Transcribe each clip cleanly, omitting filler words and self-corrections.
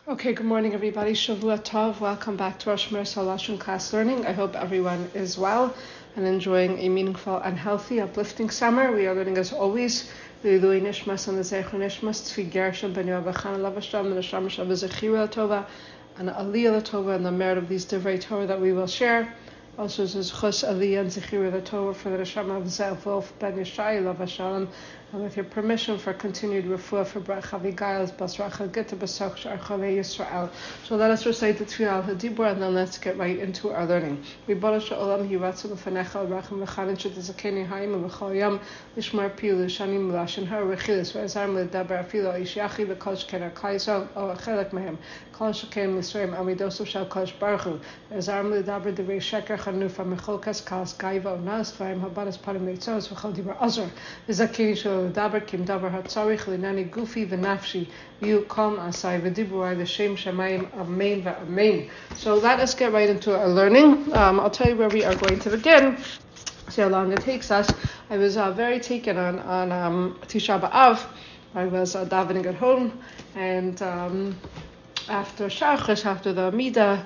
Okay, good morning everybody. Shavua Tov. Welcome back to our Shmir Salashon class learning. I hope everyone is well and enjoying a meaningful and healthy, uplifting summer. We are learning as always, L'ilui Nishmas and the Zecher Nishmas, Tzvi Gershon Ben Yoav Echana Lavashtam, and the Shamash of Zechira Tova, and Aliyah Tova, and the merit of these Divrei Torah that we will share. Also, this Chus Aliyah and Zechira Tova for the Rishama of Zelf Ben Yishai Lavashalam. And with your permission for continued refuah for Brach Avigail's Basracha Gita Basach Sharchale Yisrael. So let us recite the Tfilah Hadibur and then let's get right into our learning. Ribono shel olam hiratzon lefanecha racham v'chanan shetizakeni hayim v'chol yom lishmar pilu shanim l'ashen har v'chilis v'ezarm l'daber afilo ishachi v'kol sheken ha'kaisel o chelek mehem kol sheken l'sreim amidosu shal kosh baruch hu v'ezarm l'daber divrei sheker chanufa mecholkas kalas gaiva unas v'ayim habanas parim leitzos v'chol dibar azor v'zakeni shel Dabar kim dabar hatzarich linani gufi v'nafshi you come asai v'diburai v'shem shemayim amen v'amen. So let us get right into our learning. I'll tell you where we are going to begin. See how long it takes us. I was very taken on Tisha B'Av. I was davening at home, and after Shachris, after the Amida,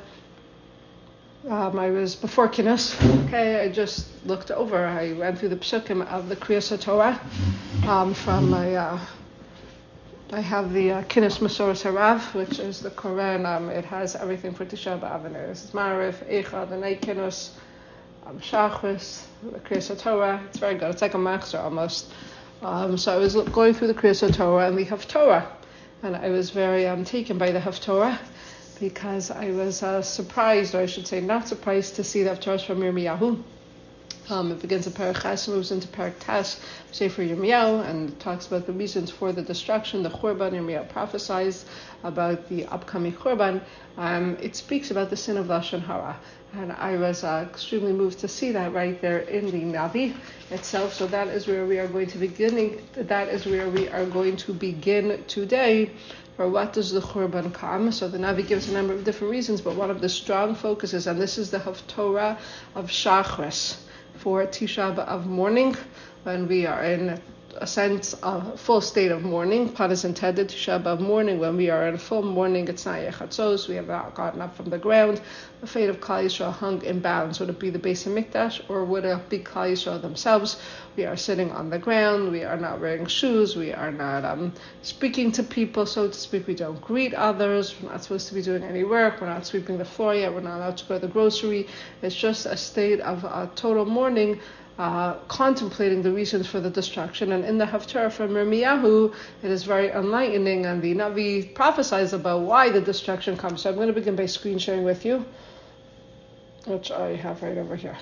I was before Kinus. Okay, I just looked over. I went through the psukim of the Kriyas Torah from my. I have the Kinus Masoras Harav, which is the Quran. It has everything for Tisha B'Av in it. It's Marif, Eichad, the Night Kinus, Shachris, the Kriyas Torah. It's very good. It's like a machzor almost. So I was going through the Kriyas Torah and the Haftorah, and I was very taken by the Haftorah, because I was surprised, or I should say not surprised, to see the Haftarah from Yirmiyahu. It begins in Perek Ches and moves into Perek Tes, Sefer Yirmiyahu, and talks about the reasons for the destruction, the Churban. Yirmiyahu prophesies about the upcoming Churban. It speaks about the sin of Lashon Hara, and I was extremely moved to see that right there in the Navi itself. So that is where we are going to begin. That is where we are going to begin today. For what does the Churban come? So the Navi gives a number of different reasons, but one of the strong focuses, and this is the Haftorah of Shachris for Tisha B'Av morning, when we are in a sense, a full state of mourning. Pun is intended. Tisha B'Av morning, when we are in full mourning, it's not Yechatzos, we have not gotten up from the ground. The fate of Klal Yisrael hung in balance. Would it be the Beis Hamikdash, or would it be Klal Yisrael themselves? We are sitting on the ground, we are not wearing shoes, we are not speaking to people, so to speak. We don't greet others, we're not supposed to be doing any work, we're not sweeping the floor yet, we're not allowed to go to the grocery. It's just a state of total mourning, contemplating the reasons for the destruction. And in the Haftarah from Yirmiyahu, it is very enlightening, and the Navi prophesies about why the destruction comes. So I'm going to begin by screen sharing with you, which I have right over here.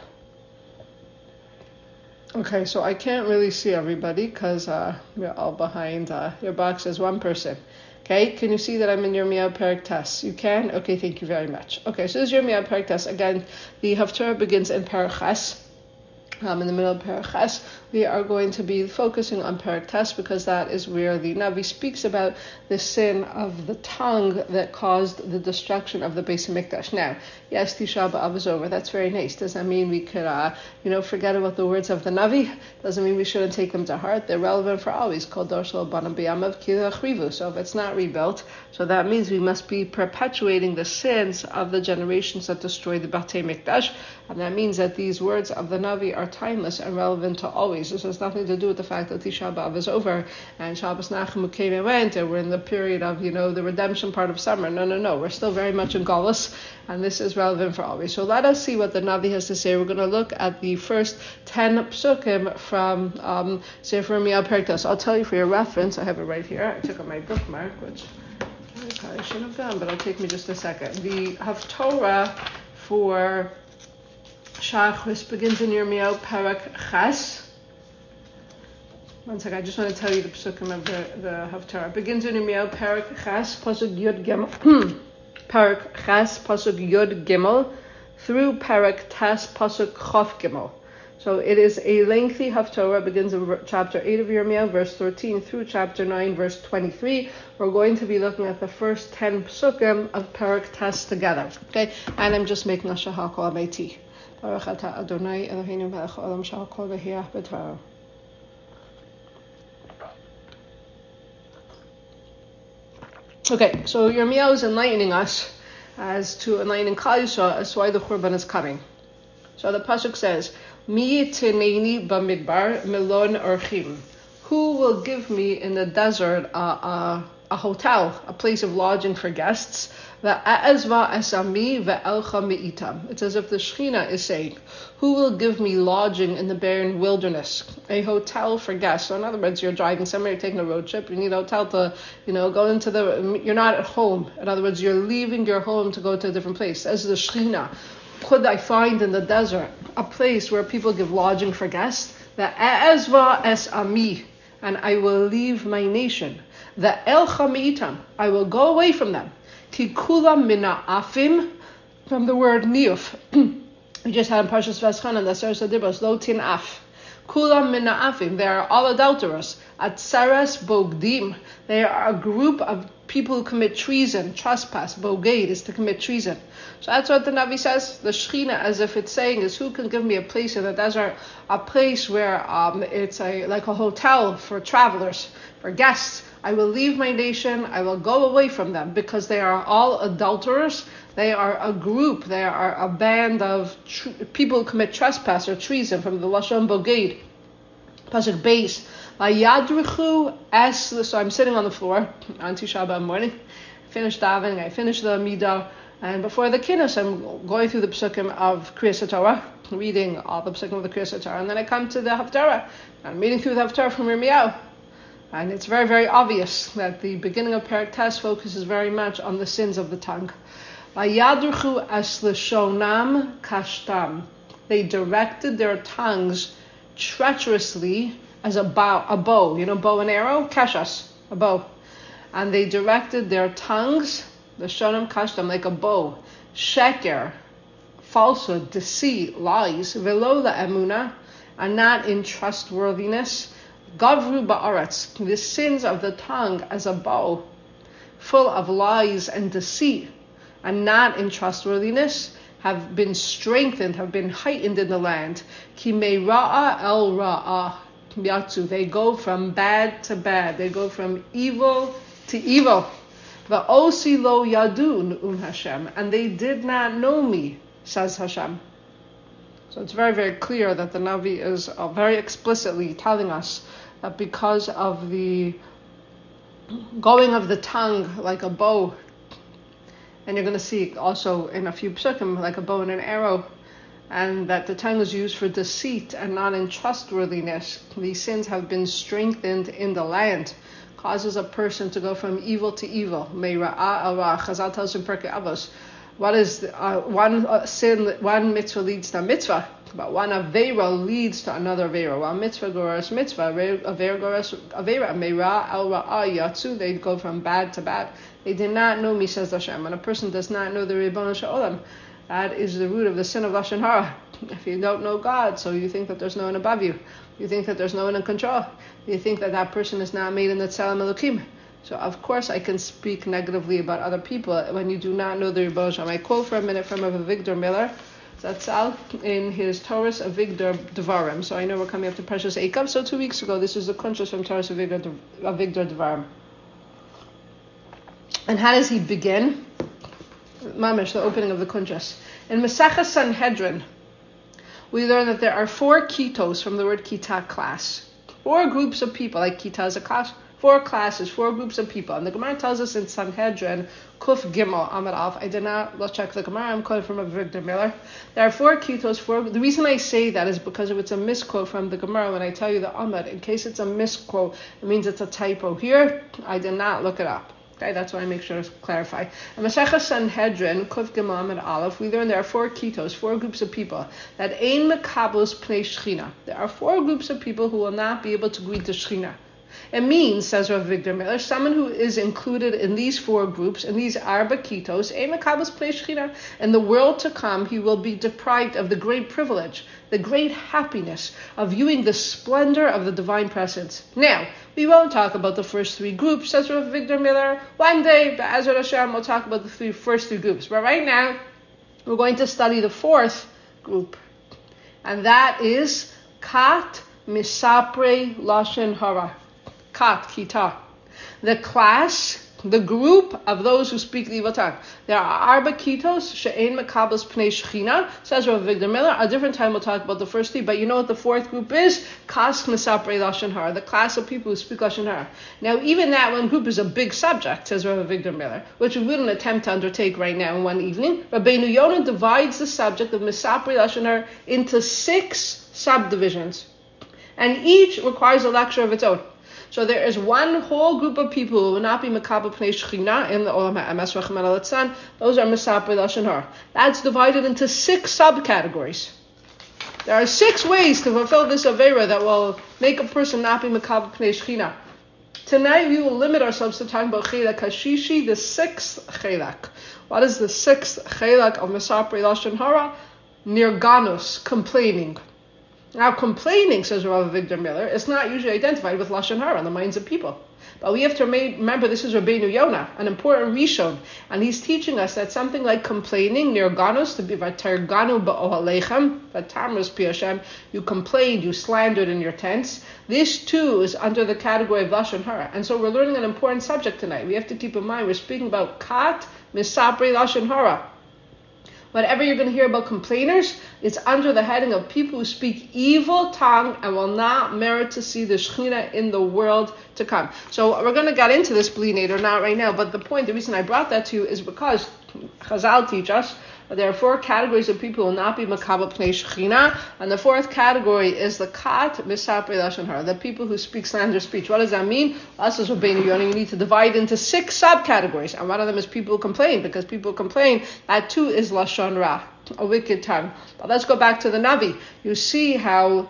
Okay, so I can't really see everybody because we're all behind your box as one person. Okay, can you see that I'm in Yirmiyahu Perek Tes? You can? Okay, thank you very much. Okay, so this is Yirmiyahu Perek Tes. Again, the Haftarah begins in Perek Ches. In the middle of Perek Ches, we are going to be focusing on Perek Tes, because that is where the Navi speaks about the sin of the tongue that caused the destruction of the Beis Hamikdash. Now, yes, Tisha B'Av is over. That's very nice. Does that mean we could, forget about the words of the Navi? Doesn't mean we shouldn't take them to heart. They're relevant for always. Kol dor shel banam b'yamav ki yachrivu. So if it's not rebuilt, so that means we must be perpetuating the sins of the generations that destroyed the Batei Mikdash, and that means that these words of the Navi are timeless and relevant to always. This has nothing to do with the fact that Tisha B'Av is over and Shabbos Nachamu came and went, and we're in the period of, the redemption part of summer. No. We're still very much in Galus, and this is relevant for always. So let us see what the Navi has to say. We're going to look at the first 10 psukim from Sefer Yirmiyahu Perek Tes. I'll tell you for your reference. I have it right here. I took out my bookmark, which I probably shouldn't have done, but it'll take me just a second. The Haftorah for Shachris begins in Yirmiyahu Perek Ches. One second, I just want to tell you the psukim of the Haftarah. Begins in Yirmiyahu Perek Ches, pasuk Yud Gimel, Perek Ches, pasuk Yud Gimel, through Perek Tes, pasuk Chof Gimel. So it is a lengthy Haftarah. Begins in chapter 8 of Yirmiyahu, verse 13, through chapter 9, verse 23. We're going to be looking at the first 10 psukim of Perek Tes together. Okay, and I'm just making a shahal kol ameiti. Baruch atah Adonai Eloheinu melech haolam shehakol v'hiach b'dvaro. Okay, so Yirmiyahu is enlightening us enlightening Klal Yisrael as to why the Churban is coming. So the pasuk says, "Mi tineni b'midbar milon orchim." Who will give me in the desert a hotel, a place of lodging for guests? Ve'ezva esami ve'elcha me'itam. It's as if the Shechina is saying, who will give me lodging in the barren wilderness? A hotel for guests. So in other words, you're driving somewhere, you're taking a road trip, you need a hotel to, go into you're not at home. In other words, you're leaving your home to go to a different place. As the Shechina, could I find in the desert a place where people give lodging for guests? Ve'ezva esami. And I will leave my nation. The elcha me'itam, I will go away from them. Ki kulam mina afim, from the word niuf. We just had in Parshas V'eschanan, the Seres Adibos, lo tin af. Kulam mina afim, they are all adulterers. Atzeres bogdim, they are a group of people who commit treason, trespass. Boged is to commit treason. So that's what the Navi says. The Shechina, as if it's saying, is who can give me a place in the desert, a place where it's like a hotel for travelers, for guests. I will leave my nation, I will go away from them, because they are all adulterers. They are a group, they are a band of people who commit trespass or treason, from the Lashon Boged. Pasuk Beis. So I'm sitting on the floor on Tisha B'Av morning, finished davening, I finished the Midah, and before the Kiddush, I'm going through the Pesukim of Kriyas HaTorah, reading all the Pesukim of the Kriyas HaTorah, and then I come to the Haftarah. I'm reading through the Haftarah from Yirmiyahu. And it's very, very obvious that the beginning of Perek Tes focuses very much on the sins of the tongue. Vayadruchu es leshonam kashtam. They directed their tongues treacherously as a bow, bow and arrow, keshas, a bow. And they directed their tongues, the shonam kashtam, like a bow, sheker, falsehood, deceit, lies, velo emuna, and not in trustworthiness. Gavru ba'aretz, the sins of the tongue as a bow, full of lies and deceit, and not in trustworthiness, have been strengthened, have been heightened in the land. Ki me'ra'a el ra'a yatsu. They go from bad to bad. They go from evil to evil. Va'osi lo yadun Hashem. And they did not know me, says Hashem. So it's very, very clear that the Navi is very explicitly telling us that because of the going of the tongue like a bow, and you're going to see also in a few psukim like a bow and an arrow, and that the tongue is used for deceit and not in trustworthiness, these sins have been strengthened in the land, causes a person to go from evil to evil. Me'ra'a el ra. Chazal tells in Pirkei Avos, what is one mitzvah leads to a mitzvah, but one avera leads to another avera. One mitzvah goras mitzvah, avera goras avera. Meira al ra'a yatsu. They go from bad to bad. They did not know me, says Hashem. When a person does not know the Ribbon Shalom, that is the root of the sin of Lashon Hara. If you don't know God, so you think that there's no one above you, you think that there's no one in control, you think that that person is not made in the Tzelem Elokim. So of course I can speak negatively about other people when you do not know the Ribbon Shalom. I quote for a minute from Avigdor Miller, Zatzal, in his Torah's Avigdor Devarim. So I know we're coming up to Parshas Eikav. So 2 weeks ago, this is the Kuntres from Torah's Avigdor Devarim. And how does he begin? Mamish, the opening of the Kuntres. In Maseches Sanhedrin, we learn that there are 4 kitos from the word kita, class. 4 groups of people, like kita is a class, 4 classes, 4 groups of people. And the Gemara tells us in Sanhedrin, Kuf Gimel Amud Alf. I did not check the Gemara. I'm quoting from Avigdor Miller. There are 4 kitos. The reason I say that is because if it's a misquote from the Gemara, when I tell you the Amud, in case it's a misquote, it means it's a typo. Here, I did not look it up. Okay, that's why I make sure to clarify. In Maseches Sanhedrin, Kuf Gimel Amud Aleph, we learn there are 4 kitos, 4 groups of people. That ein mekablos pnei Shechina. There are 4 groups of people who will not be able to greet the Shechina. It means, says Rav Avigdor Miller, someone who is included in these 4 groups, in these arba kitos, ein mekablos pnei Shechina. In the world to come, he will be deprived of the great privilege, the great happiness of viewing the splendor of the divine presence. Now, we won't talk about the first 3 groups, says Rav Avigdor Miller. One day, Be'ezrat Hashem, we'll talk about the first 3 groups. But right now, we're going to study the 4th group. And that is Kat Misapre Lashon Hara. Kat, Kita. The class the group of those who speak the evil tongue. There are arba kitos she'ein makabels pnei shechina, says Rav Victor Miller. A different time we'll talk about the first three, but you know what the fourth group is? Kas mesaprei lashon hara, the class of people who speak lashon hara. Now, even that one group is a big subject, says Rav Victor Miller, which we wouldn't attempt to undertake right now in one evening. Rabbeinu Yonah divides the subject of mesaprei lashon hara into 6 subdivisions, and each requires a lecture of its own. So there is one whole group of people who will not be makabel pnei shechina in the olam ha'emes v'chemel ha'litzan. Those are mesaprei lashon hara. That's divided into 6 subcategories. There are 6 ways to fulfill this avera that will make a person not be makabel pnei shechina. Tonight we will limit ourselves to talking about chelak hashishi, the 6th chelak. What is the 6th chelak of mesaprei lashon hara? Nirganus, complaining. Now, complaining, says Rav Victor Miller, is not usually identified with lashon hara in the minds of people. But we have to remember this is Rabbeinu Yonah, an important Rishon, and he's teaching us that something like complaining, nirganus, to be vatarganu ba'ohalechem, vatamrus pi Hashem, you complained, you slandered in your tents. This too is under the category of lashon hara, and so we're learning an important subject tonight. We have to keep in mind we're speaking about kat misaprei lashon hara. Whatever you're going to hear about complainers, it's under the heading of people who speak evil tongue and will not merit to see the Shekhinah in the world to come. So we're going to get into this B'li not right now, but the reason I brought that to you is because Chazal teach us that there are 4 categories of people who will not be makabel pnei Shekhinah, and the 4th category is the kat misaprei lashon hara, the people who speak slander speech. What does that mean? Us as Rabbeinu Yonah, you need to divide into 6 subcategories, and one of them is people who complain, because people complain, that too is lashon ra, a wicked tongue. But let's go back to the Navi. You see how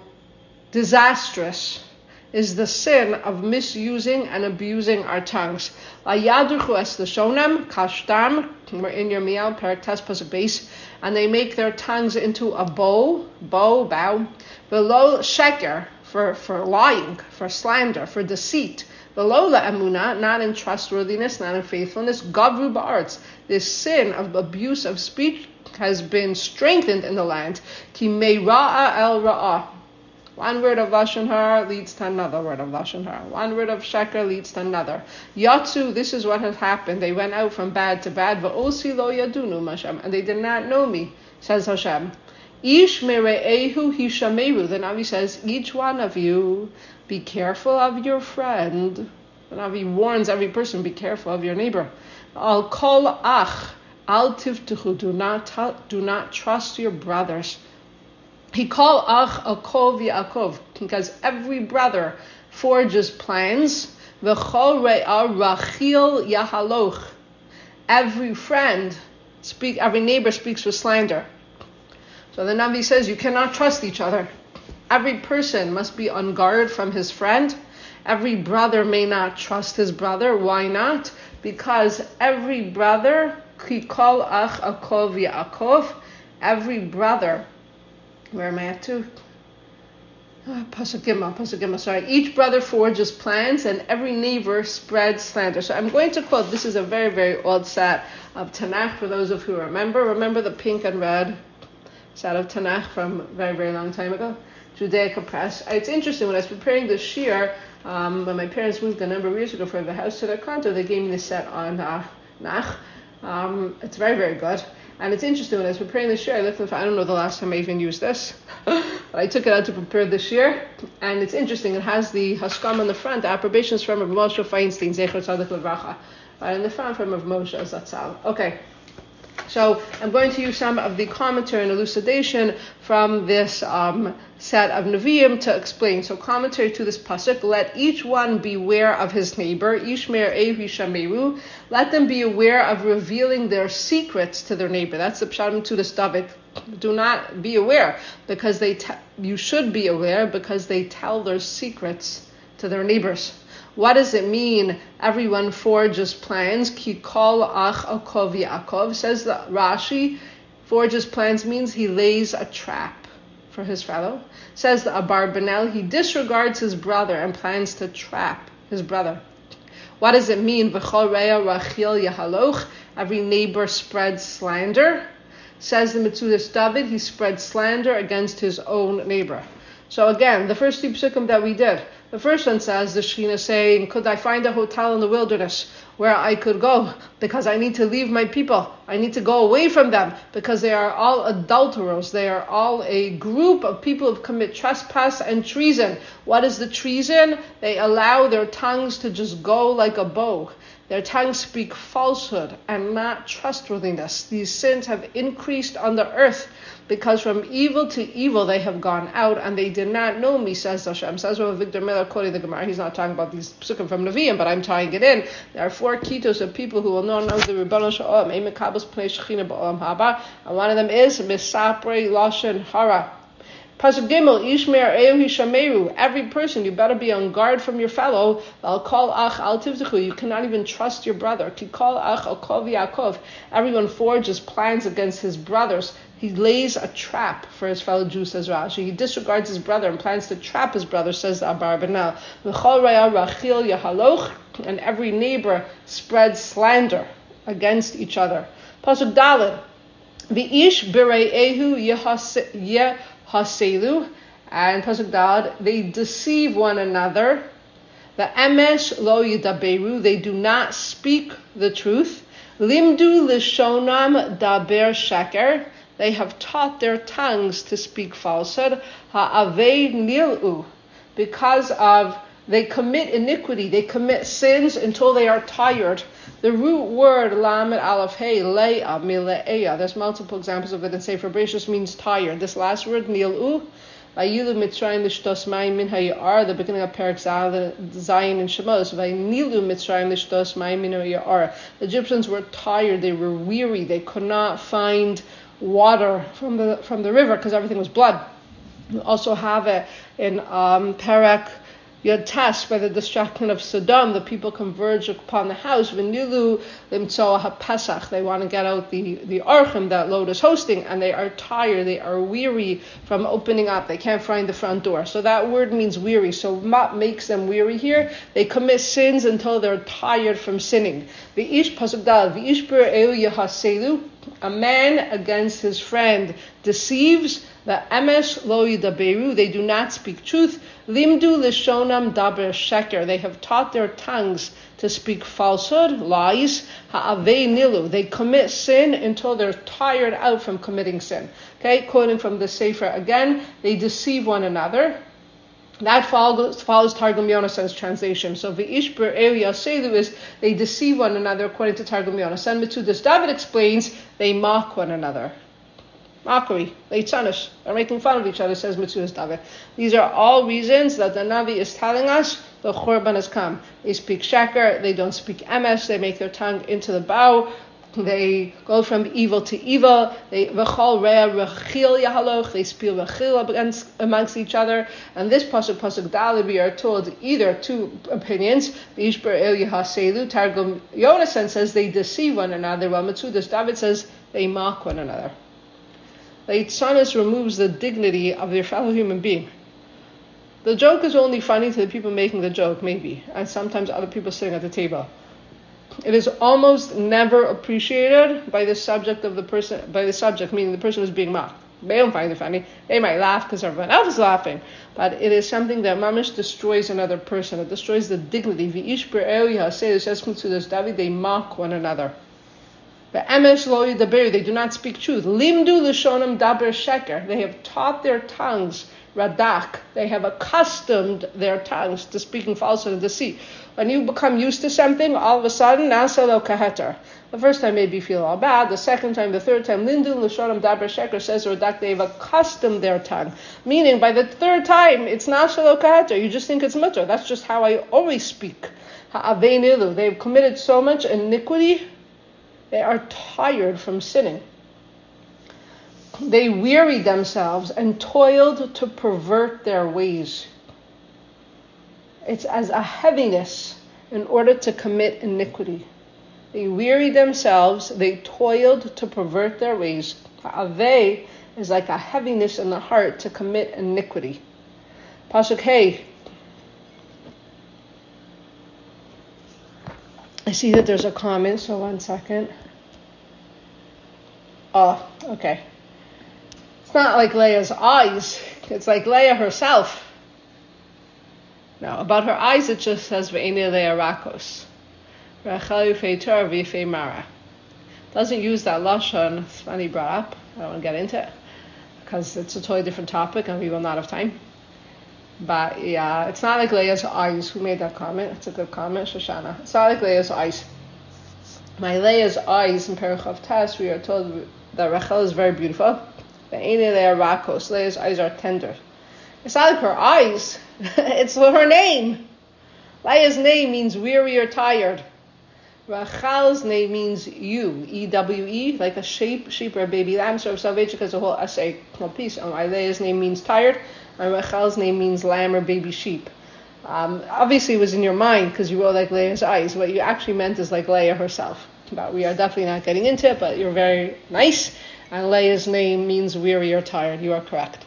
disastrous is the sin of misusing and abusing our tongues. Vayadruchu es lashonam kashtam. We're in Yirmiyahu, Perek Tes Pasuk Beis, and they make their tongues into a bow. Below sheker, for lying, for slander, for deceit. Below la emuna, not in trustworthiness, not in faithfulness. Gavru ba'aretz. This sin of abuse of speech has been strengthened in the land. Ki meira'a el ra'ah. One word of lashon hara leads to another word of lashon hara. One word of sheker leads to another. Yatsu, this is what has happened. They went out from bad to bad. Va'osi lo yadunu Hashem, and they did not know me, says Hashem. Ish mere'ehu hishameru. The Navi says, each one of you, be careful of your friend. The Navi warns every person, be careful of your neighbor. Al kol ach, al tivtuchu. Do not trust your brothers. He called ach akov Yaakov, because every brother forges plans. V'chol re'ah rachil yahaloch. Every neighbor speaks with slander. So the Navi says you cannot trust each other. Every person must be on guard from his friend. Every brother may not trust his brother. Why not? Because every brother, ki kol ach akov Yaakov, every brother. Where am I at to? Pasuk Gimel, sorry. Each brother forges plans and every neighbor spreads slander. So I'm going to quote, this is a very, very old set of Tanakh for those of you who remember. Remember the pink and red set of Tanakh from a very, very long time ago? Judaica Press. It's interesting, when I was preparing this shir, when my parents moved a number of years ago from the house to their condo, they gave me this set on Nach. It's very, very good. And it's interesting, when I was preparing this year, I looked at I don't know the last time I even used this, but I took it out to prepare this year. And it's interesting, it has the Haskam on the front, the approbations from Rav Moshe Feinstein, Zecher Tzaddik Levracha. Right in the front from Rav Moshe Zatzal. Okay. So I'm going to use some of the commentary and elucidation from this set of Nevi'im to explain. So commentary to this pasuk: let each one beware of his neighbor. Ishmer ehu shameru. Let them be aware of revealing their secrets to their neighbor. That's the pshat to this David. Do not be aware, because you should be aware, because they tell their secrets to their neighbors. What does it mean? Everyone forges plans. Ki kol ach akov Yaakov, says the Rashi. Forges plans means he lays a trap for his fellow. Says the Abarbanel, he disregards his brother and plans to trap his brother. What does it mean? V'chol re'ah rachil yahaloch. Every neighbor spreads slander. Says the Metzudas David, he spreads slander against his own neighbor. So again, the first 2 psukim that we did. The first one says, the Shekhinah saying, could I find a hotel in the wilderness where I could go because I need to leave my people. I need to go away from them because they are all adulterers. They are all a group of people who commit trespass and treason. What is the treason? They allow their tongues to just go like a bow. Their tongues speak falsehood and not trustworthiness. These sins have increased on the earth because from evil to evil they have gone out, and they did not know me, says Hashem. Says Rabbi Victor Miller, quoting the Gemara. He's not talking about these psukim from Nevi'im, but I'm tying it in. There are 4 kitos of people who will know the Rebbeinu Shalom, and one of them is Misapre Lashon Hara. Pasuk Gimel, Ishmer Eohi Shameru. Every person, you better be on guard from your fellow. Al kol ach al tivtechu. You cannot even trust your brother. Ki kol ach al kol v'yakov. Everyone forges plans against his brothers. He lays a trap for his fellow Jew, says Rashi. He disregards his brother and plans to trap his brother, says the Abarbanel. V'chol raya rachil yahaloch. And every neighbor spreads slander against each other. Pasuk Daled, V'ish b're'ehu Haselu, and Pasuk Daled, they deceive one another. The emesh lo yidaberu, they do not speak the truth. Limdu lishonam daber sheker, they have taught their tongues to speak falsehood. Ha'avei nilu, because of they commit iniquity, they commit sins until they are tired. The root word lamed aleph hey leah mile'eya. There's multiple examples of it in Sefer Bereshis, means tired. This last word nilu, vayilu mitzrayim lishtos mayim min hayar, the beginning of Perek Zayin in Shemos. Vaynilu mitzrayim lishtos mayim min hayar. The Egyptians were tired, they were weary, they could not find water from the river because everything was blood. We also have it in Perek Yod Tes, by the destruction of Sodom, the people converge upon the house. V'nilu limtzoa haPesach. They want to get out the archim that Lot is hosting, and they are tired. They are weary from opening up. They can't find the front door. So that word means weary. So what makes them weary here? They commit sins until they're tired from sinning. V'ish pasuk dal v'ish b're'eu yahaselu. A man against his friend deceives. The emesh lo yidaberu, they do not speak truth. Limdu lishonam daber sheker, they have taught their tongues to speak falsehood, lies. Ha'avei nilu, they commit sin until they're tired out from committing sin. Okay, quoting from the Sefer again, they deceive one another. That follows Targum Yonassen's translation. So v'ish b're'eu yaselu is they deceive one another according to Targum Yonassen. Metzudas David explains they mock one another. Mockery, leitzanish, they're making fun of each other, says Metzudas David. These are all reasons that the Navi is telling us the Churban has come. They speak sheker, they don't speak emes, they make their tongue into the bow, they go from evil to evil, they v'chol rea rechil yahaloch, they spiel rechil amongst each other. And this pasuk Daled, we are told either 2 opinions. V'ish b're'eu yahaselu, Targum Yonassen says they deceive one another, while Metzudas David says they mock one another. Leitzanus removes the dignity of your fellow human being. The joke is only funny to the people making the joke, maybe, and sometimes other people sitting at the table. It is almost never appreciated by the subject of the person, meaning the person who's being mocked. They don't find it funny. They might laugh because everyone else is laughing. But it is something that mamish destroys another person. It destroys the dignity. V'ish b're'eu yahaselu, says Metzudas David, they mock one another. The emesh lo yidaberu, they do not speak truth. Limdu l'shonam daber sheker, they have taught their tongues radak. They have accustomed their tongues to speaking falsehood and deceit. When you become used to something, all of a sudden, nasa lo kaheter. The first time maybe you feel all bad. The second time, the third time, Limdu l'shonam daber sheker, says radak, they have accustomed their tongue. Meaning, by the third time, it's nasa lo kaheter. You just think it's mutter. That's just how I always speak. Ha'avei nilu, they've committed so much iniquity. They are tired from sinning. They wearied themselves and toiled to pervert their ways. It's as a heaviness in order to commit iniquity. They wearied themselves, they toiled to pervert their ways. Avei is like a heaviness in the heart to commit iniquity. Pasuk Hey. I see that there's a comment, so 1 second. Oh, okay. It's not like Leah's eyes. It's like Leah herself. Now, about her eyes, it just says Ve'ene Leah Rakos. Rachel Yifei Torah V'Yifei Mara. Doesn't use that lashon. It's funny brought up. I don't want to get into it because it's a totally different topic and we will not have time. But yeah, it's not like Leah's eyes. Who made that comment? It's a good comment, Shoshana. It's not like Leah's eyes. My Leah's eyes in Perichav Tes, we are told that Rachel is very beautiful. Leah's eyes are tender. It's not like her eyes. It's her name. Leah's name means weary or tired. Rachel's name means you, E-W-E, like a sheep or a baby lamb. So Salvation is a whole essay, a piece. And Leah's name means tired, and Rachel's name means lamb or baby sheep. Obviously it was in your mind because you wrote like Leah's eyes. What you actually meant is like Leah herself. But we are definitely not getting into it, but you're very nice. And Leah's name means weary or tired. You are correct.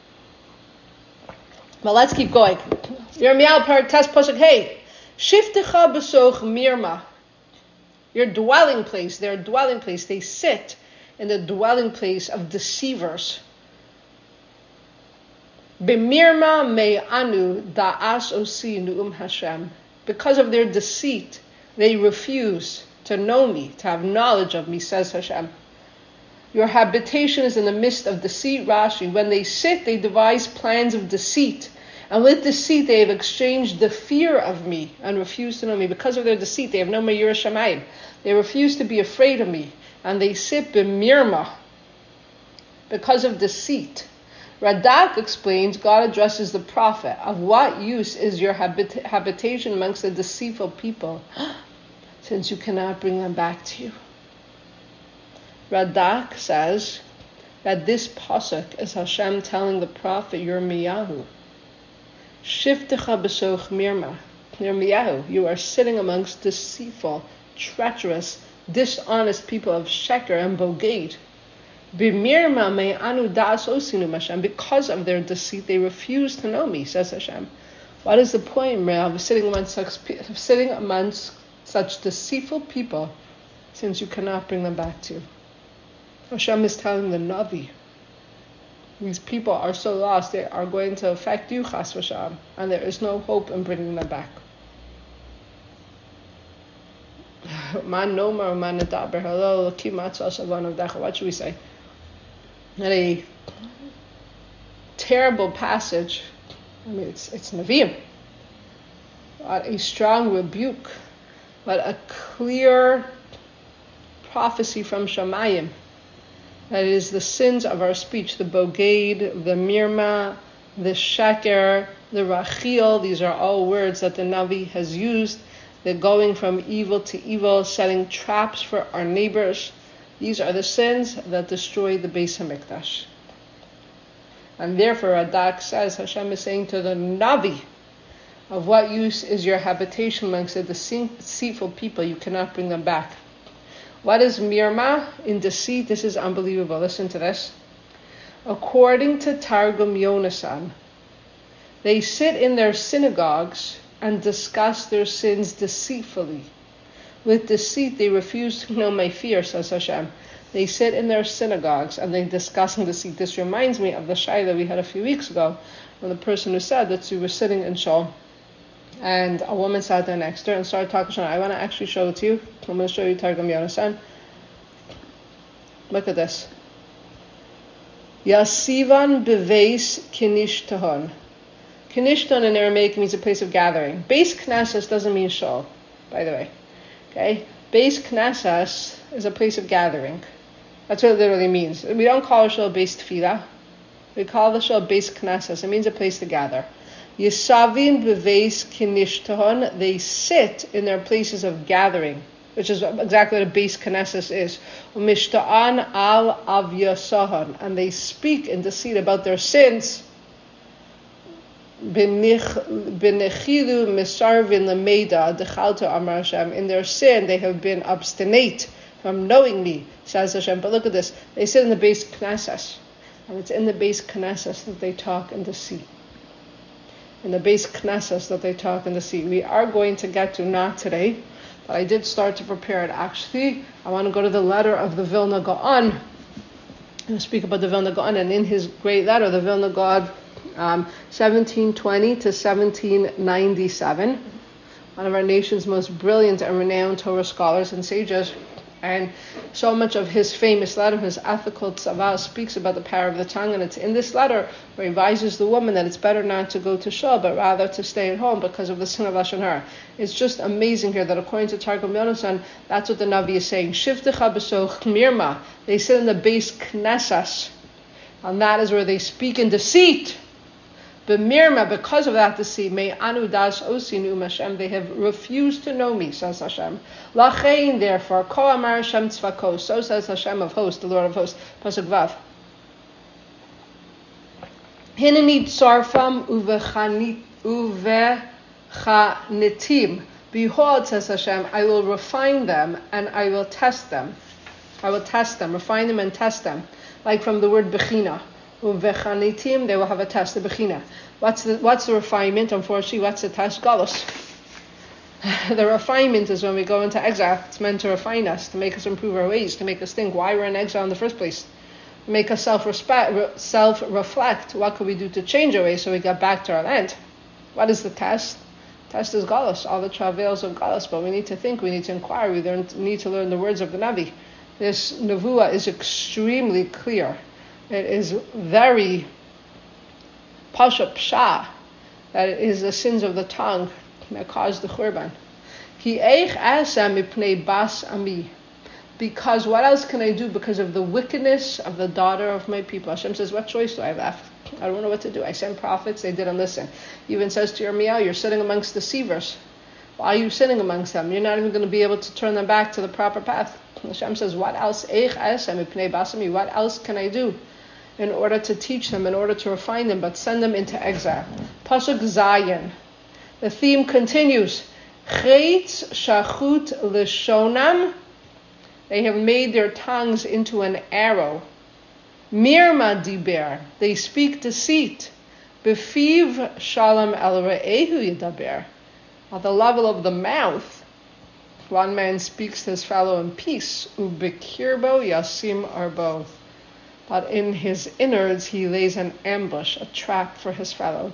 But let's keep going. Yirmiyahu Parak Tes Pasuk Hey. Shiftecha b'soch mirma. Your dwelling place, their dwelling place. They sit in the dwelling place of deceivers. B'mirma me'anu da'as osi nu'um Hashem. Because of their deceit, they refuse to know me, to have knowledge of me, says Hashem. Your habitation is in the midst of deceit, Rashi. When they sit, they devise plans of deceit. And with deceit, they have exchanged the fear of me and refuse to know me. Because of their deceit, they have no Me'yir Shamayim. They refuse to be afraid of me. And they sit b'mirma because of deceit. Radak explains, God addresses the prophet. Of what use is your habitation amongst the deceitful people, since you cannot bring them back to you? Radak says that this pasuk is Hashem telling the prophet Yirmiyahu, Shiftecha b'soch mirma. Yirmiyahu, you are sitting amongst deceitful, treacherous, dishonest people of Sheker and Bogate. B'mirma me'anu das osinu Hashem. Because of their deceit, they refuse to know me, says Hashem. What is the point, of sitting amongst such deceitful people, since you cannot bring them back to you? Hashem is telling the Navi, these people are so lost, they are going to affect you, chas v'shalom, and there is no hope in bringing them back. What should we say? Not a terrible passage. I mean, it's Nevi'im. What a strong rebuke. What a clear prophecy from Shamayim. That is the sins of our speech, the bogade, the mirma, the sheker, the rachil. These are all words that the Navi has used. They're going from evil to evil, setting traps for our neighbors. These are the sins that destroy the Beis HaMikdash. And therefore, Radak says, Hashem is saying to the Navi, of what use is your habitation amongst the deceitful people? You cannot bring them back. What is mirma? In deceit, this is unbelievable. Listen to this. According to Targum Yonasan, they sit in their synagogues and discuss their sins deceitfully. With deceit, they refuse to know my fear, says Hashem. They sit in their synagogues and they discuss in deceit. This reminds me of the shayla we had a few weeks ago, when the person who said that we were sitting in shul, and a woman sat there next to her and started talking to her. I want to actually show it to you. I'm going to show you Targum Yonasan. Look at this. Yasivan beveis kinishton. Kinishton in Aramaic means a place of gathering. Beis Knesses doesn't mean shul, by the way. Okay? Beis Knesses is a place of gathering. That's what it literally means. We don't call a shul Beis Tefillah. We call the shul Beis Knesses. It means a place to gather. Yisavin beveis kinishton. They sit in their places of gathering, which is exactly what a Beis Knesses is. Mishta'an al avyasahan. And they speak in deceit about their sins. B'nechilu misarvin lemeda dechalto amar Hashem. In their sin, they have been obstinate from knowing me, says Hashem. But look at this. They sit in the Beis Knesses. And it's in the Beis Knesses that they talk in deceit. In the Beis Knesses that they talk in deceit. We are going to get to, not today, but I did start to prepare it actually. I want to go to the letter of the Vilna Gaon and speak about the Vilna Gaon. And in his great letter, the Vilna Gaon, 1720 to 1797, one of our nation's most brilliant and renowned Torah scholars and sages. And so much of his famous letter, his ethical tzavah, speaks about the power of the tongue. And it's in this letter where he advises the woman that it's better not to go to shul, but rather to stay at home because of the sin of Lashon Hara. It's just amazing here that according to Targum Yonasan, that's what the Navi is saying. Shivtecha b'soch mirma. They sit in the base knesses. And that is where they speak in deceit. B'mirma, because of that deceit, may anu das osinu Hashem, they have refused to know me, says Hashem. Lachein, therefore, ko amar Hashem tzvakos, so says Hashem of hosts, the Lord of hosts. Pasuk Vav. Hineni tzarfam uvechanitim. Behold, says Hashem, I will refine them and I will test them. I will test them, refine them and test them. Like from the word bechina. Uvechanitim, they will have a test, the bechina. What's the refinement? Unfortunately, what's the test? Galus. The refinement is when we go into exile. It's meant to refine us, to make us improve our ways, to make us think why we're in exile in the first place. To make us self-reflect. What could we do to change our ways so we get back to our land? What is the test? The test is Galus, all the travails of Galus. But we need to think, we need to inquire, we need to learn the words of the Navi. This Nevuah is extremely clear. It is very pasha psha that it is the sins of the tongue that cause the churban. Ki eich asam mipnei bas ami. Because what else can I do because of the wickedness of the daughter of my people? Hashem says, what choice do I have left? I don't know what to do. I sent prophets, they didn't listen. He even says to Yirmiyahu, you're sitting amongst deceivers. Why are you sitting amongst them? You're not even going to be able to turn them back to the proper path. Hashem says, what else? Eich asam mipnei bas ami. What else can I do in order to teach them, in order to refine them, but send them into exile? Pasuk Zayin. The theme continues. Chetz shachut lishonam. They have made their tongues into an arrow. Mirma diber. They speak deceit. Befiv shalom el re'ehu yadaber. At the level of the mouth, one man speaks to his fellow in peace. Ubekirbo yasim arbo. But in his innards, he lays an ambush, a trap for his fellow.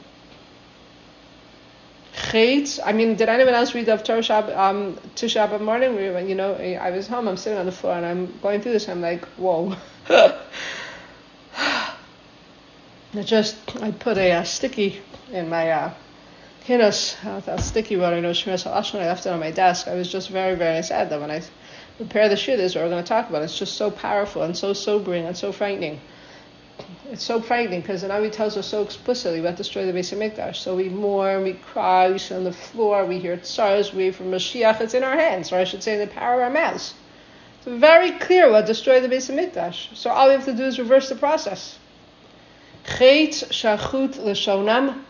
Chetz. I mean, did anyone else read the Tisha B'Av morning? I was home, I'm sitting on the floor, and I'm going through this, and I'm like, whoa. I put a sticky in my Hinnos, that sticky word, I know Shmiras HaLashon, I left it on my desk. I was just very, very sad that when I prepare the shir, this is what we're going to talk about. It's just so powerful and so sobering and so frightening. It's so frightening because the Navi tells us so explicitly we have to destroy the Beis HaMikdash. So we mourn, we cry, we sit on the floor, we hear tzaras, we wait for Mashiach. It's in our hands, or I should say in the power of our mouths. It's very clear what destroy the Beis HaMikdash. So all we have to do is reverse the process. Chetz shachut l'shonam.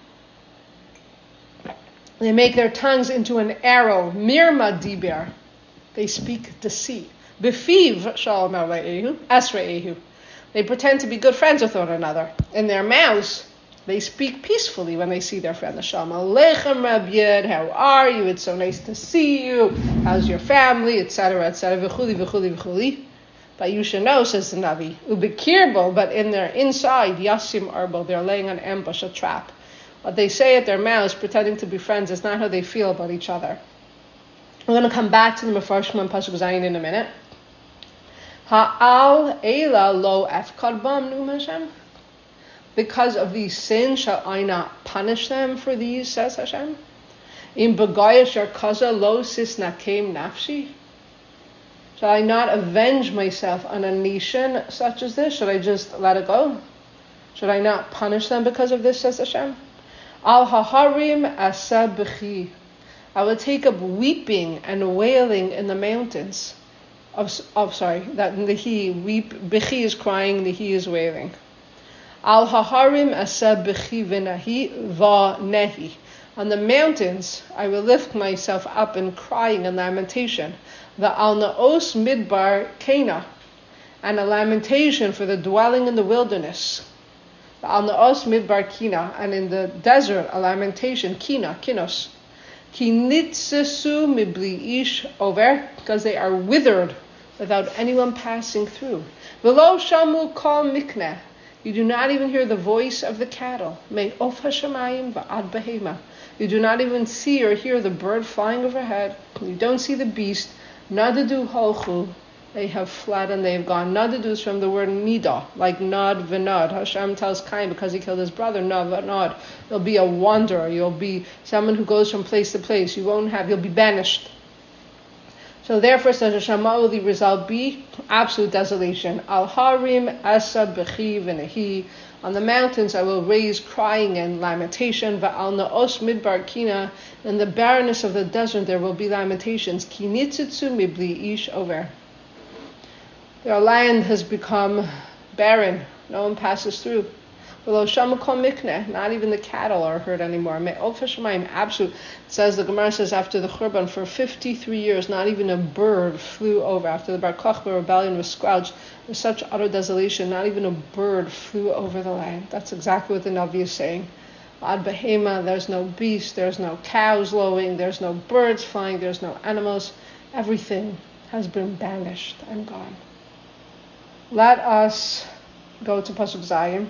They make their tongues into an arrow. Mirma diber. They speak deceit. Befiv shalom el esre'ehu. They pretend to be good friends with one another. In their mouths, they speak peacefully when they see their friend. Shalom aleichem Reb Yid. How are you? It's so nice to see you. How's your family? Etc. Etc. V'chuli v'chuli v'chuli. But you should know, says the Navi, ubekirbo. But in their inside, yasim arbo. They're laying an ambush, a trap. What they say at their mouths, pretending to be friends, is not how they feel about each other. We're going to come back to the Mefarshim and Pasuk Zayin in a minute. Ha'al eila lo efkad bam num Hashem. Because of these sins, shall I not punish them for these, says Hashem? In begayash kaza lo sisnakem nafshi. Shall I not avenge myself on a nation such as this? Should I just let it go? Should I not punish them because of this, says Hashem? Al haharim asab b'chi. I will take up weeping and wailing in the mountains. That in the he weep, b'chi is crying, the he is wailing. Al haharim asab b'chi v'nahi va'nehi. On the mountains, I will lift myself up in crying and lamentation. The al naos midbar kena, and a lamentation for the dwelling in the wilderness. The al naos midbar kina, and in the desert a lamentation, kinos. Ki nitzesu mibli ish over, because they are withered without anyone passing through. V'lo shamu kol mikneh. You do not even hear the voice of the cattle. Me of hashamayim va'ad behema. You do not even see or hear the bird flying overhead. You don't see the beast. Nadadu holchu. They have fled and they have gone. Nadadu is from the word nida, like nod v'nod. Hashem tells Cain because he killed his brother, nod v'nod. You'll be a wanderer. You'll be someone who goes from place to place. You'll be banished. So therefore, says Hashem, what will the result be? Absolute desolation. Al harim asad b'chi v'nehi. On the mountains I will raise crying and lamentation. Va'al na'os midbar kina. In the barrenness of the desert there will be lamentations. Ki nitzitzu mibli ish over. Their land has become barren. No one passes through. Not even the cattle are heard anymore. Absolute. It says, the Gemara says, after the Churban, for 53 years, not even a bird flew over. After the Bar Kochba rebellion was squelched, there's such utter desolation, not even a bird flew over the land. That's exactly what the Navi is saying. Ad Behema, there's no beast, there's no cows lowing, there's no birds flying, there's no animals. Everything has been banished and gone. Let us go to Pasuk Zayin.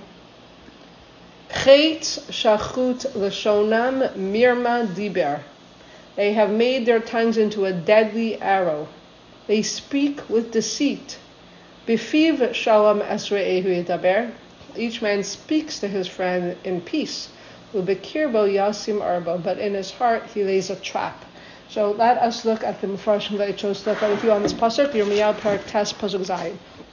Chet shachut l'shonam mirma diber. They have made their tongues into a deadly arrow. They speak with deceit. Befiv shalom esre'ehu yadaber. Each man speaks to his friend in peace. Ubekirbo yasim arba. But in his heart he lays a trap. So let us look at the Mefarshim that I chose to look at with you on this pasuk. Yirmiyahu Parak Tes Pasuk Zayin.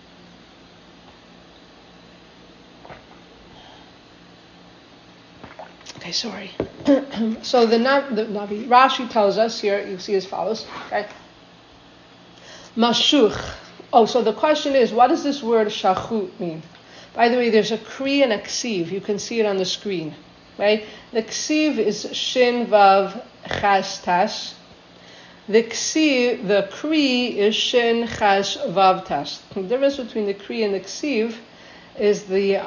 Okay, sorry. So the Navi Rashi tells us here, you see as follows. Okay. Mashuch. Oh, so the question is, what does this word shachut mean? By the way, there's a kri and a ksiv. You can see it on the screen. Right? The ksiv is shin vav chas tas. The kri is shin chas vav tas. The difference between the kri and the ksiv is the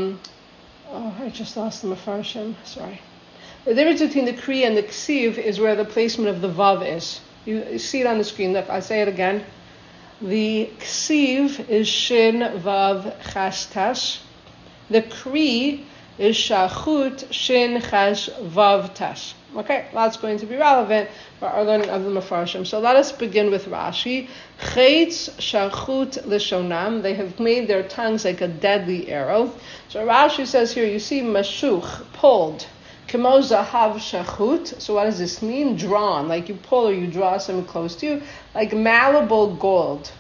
I just lost the Mefarshim. Sorry. The difference between the Kri and the Ksiv is where the placement of the Vav is. You see it on the screen. Look, I say it again. The Ksiv is Shin Vav Chas. The Kri is Shachut Shin Chas Vav Tas. Okay, that's going to be relevant for our learning of the Mefarshim. So let us begin with Rashi. Chetz shachut l'shonam. They have made their tongues like a deadly arrow. So Rashi says here, you see mashuch, pulled. Kemo zahav shachut. So what does this mean? Drawn, like you pull or you draw something close to you, like malleable gold.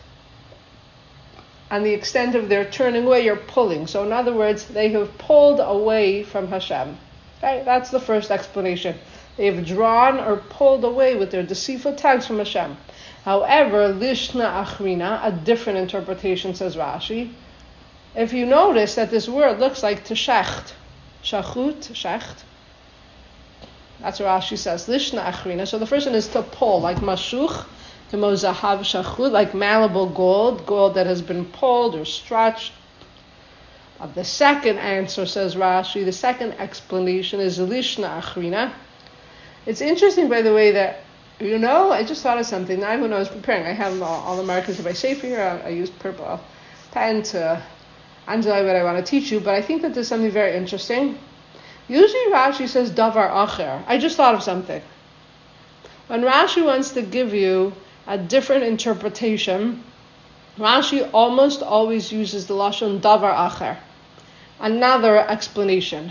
On the extent of their turning away, you're pulling. So in other words, they have pulled away from Hashem. Okay, that's the first explanation. They have drawn or pulled away with their deceitful tongues from Hashem. However, lishna achrina, a different interpretation, says Rashi. If you notice that this word looks like teshecht, shachut, shecht, that's what Rashi says, lishna achrina. So the first one is to pull, like mashuch, kemo zahav shachut, like malleable gold that has been pulled or stretched. The second answer, says Rashi, the second explanation is lishna achrina. It's interesting, by the way, that, I just thought of something. Now when I was preparing, I have all the markers of my sefer here. I used purple pen to underline what I want to teach you, but I think that there's something very interesting. Usually Rashi says davar acher. I just thought of something. When Rashi wants to give you a different interpretation, Rashi almost always uses the lashon davar acher, another explanation.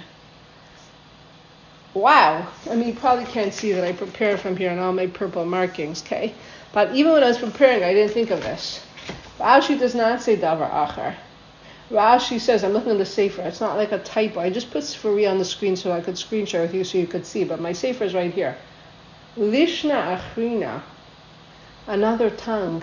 Wow. I mean, you probably can't see that I prepared from here and all my purple markings, okay? But even when I was preparing, I didn't think of this. Rashi does not say davar acher. Rashi says, I'm looking at the sefer, it's not like a typo. I just put Sfari on the screen so I could screen share with you so you could see, but my sefer is right here. Lishna achrina, another tongue.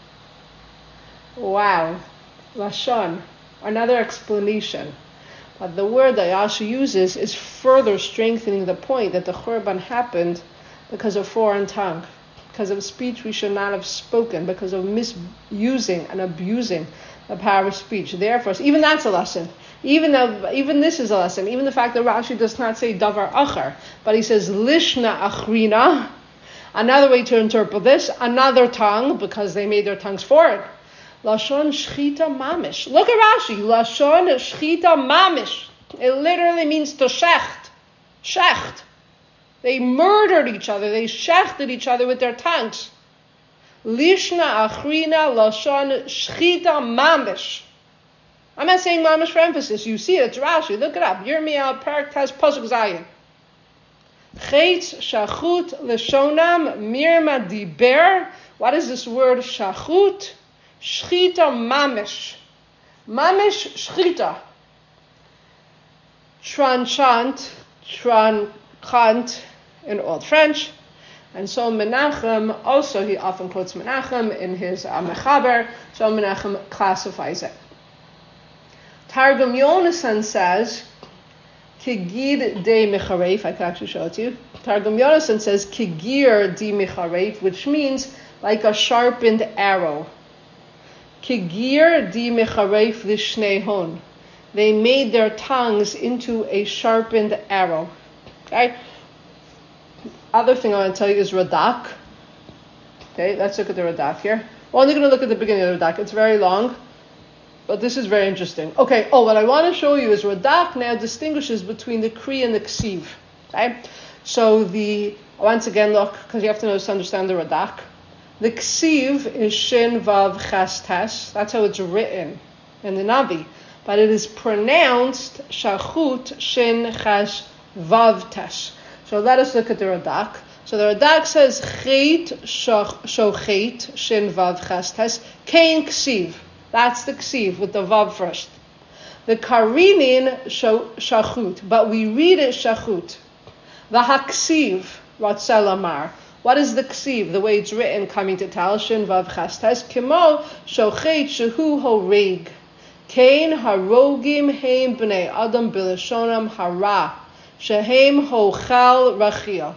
Wow. Lashon, another explanation. But the word that Rashi uses is further strengthening the point that the Churban happened because of foreign tongue, because of speech we should not have spoken, because of misusing and abusing the power of speech. Therefore, even that's a lesson. Even this is a lesson. Even the fact that Rashi does not say davar acher, but he says lishna achrina, another way to interpret this, another tongue, because they made their tongues foreign. Lashon shchita mamish. Look at Rashi. Lashon shchita mamish. It literally means to shecht. Shecht. They murdered each other. They shechted each other with their tongues. Lishna achrina lashon shchita mamish. I'm not saying mamish for emphasis. You see it. It's Rashi. Look it up. Yirmiyahu Perek Tes Pasuk Zayin. Chetz shachut leshonam mirma diber. What is this word shachut? Shchita mamish. Mamish shchita. Tranchant, trankant in Old French. And so Menachem, also he often quotes Menachem in his Mechaber, so Menachem classifies it. Targum Yonasan says, Kigid de Mecharef, I can actually show it to you. Targum Yonasan says, Kigir de Mecharef, which means like a sharpened arrow. Kigir de Mecharef lishnehon. They made their tongues into a sharpened arrow. Okay? Other thing I want to tell you is Radak. Okay, let's look at the Radak here. We're only going to look at the beginning of the Radak. It's very long, but this is very interesting. Okay, what I want to show you is Radak now distinguishes between the Kri and the Ksiv. Okay? So once again, look, because you have to know to understand the Radak. The Ksiv is Shin Vav Ches Tes. That's how it's written in the Navi. But it is pronounced Shachut Shin Ches Vav Tes. So let us look at the Radak. So the Radak says Chet Shochet Shin Vav Ches Tes Kain Ksiv. That's the Ksiv with the Vav first. The Karinin Shachut, but we read it Shachut. The Haksiv Ratzeh Lamar. What is the Ksiv? The way it's written, coming to tell Shin Vav Ches Tes Kimo Shochet Shehu Horeg. Kain Harogim Heim Bnei Adam Bilashonam Hara. Shehem Hochal Rachil.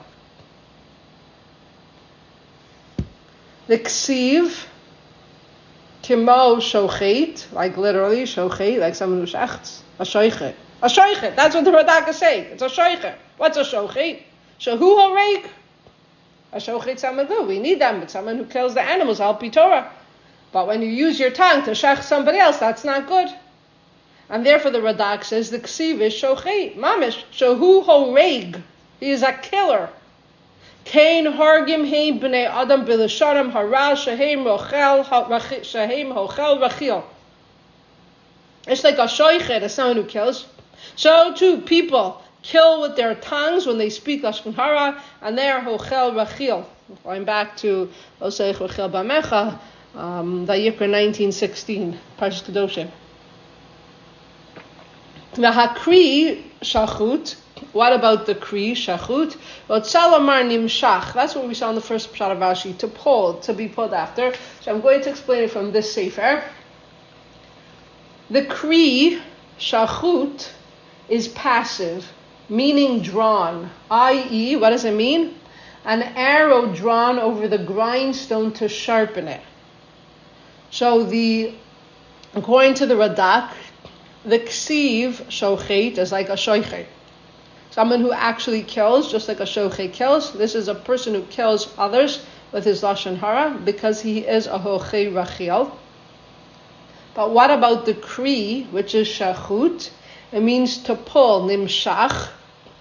The Ksiv, Kimo Shochet, like literally Shochet, like someone who shechts. A shoichet. A shoichet. That's what the Radak is saying. It's a shoichet. What's a shoichet? Shehu Horeg. A shoichet someone do. We need them. It's someone who kills the animals. Al pi Torah. But when you use your tongue to shech somebody else, that's not good. And therefore the Radak says the Ksiv is Shochet, Mamish, Shehu Horeg. He is a killer. Kain Hargim Heim Bnei Adam Bilasharim Hara Shehem Hochel Rachil. It's like a shoichet, a someone who kills. So too, people kill with their tongues when they speak Lashon Hara, and they are Hochel Rachil. Going back to Oseich Rachil Bamecha, Vayikra 19:16, Parshas Kedoshim. The Hakri Shachut. What about the Kri Shachut? Well, Salamar Nimshach. That's what we saw in the first Pshat of Rashi. To pull, to be pulled after. So I'm going to explain it from this sefer. The Kri Shachut is passive, meaning drawn. I.e., what does it mean? An arrow drawn over the grindstone to sharpen it. So according to the Radak, the Ksiv Shochet is like a shoichet. Someone who actually kills, just like a shochet kills. This is a person who kills others with his Lashon Hara because he is a Hochei Rachiel. But what about the Kri, which is Shachut? It means to pull, Nimshach.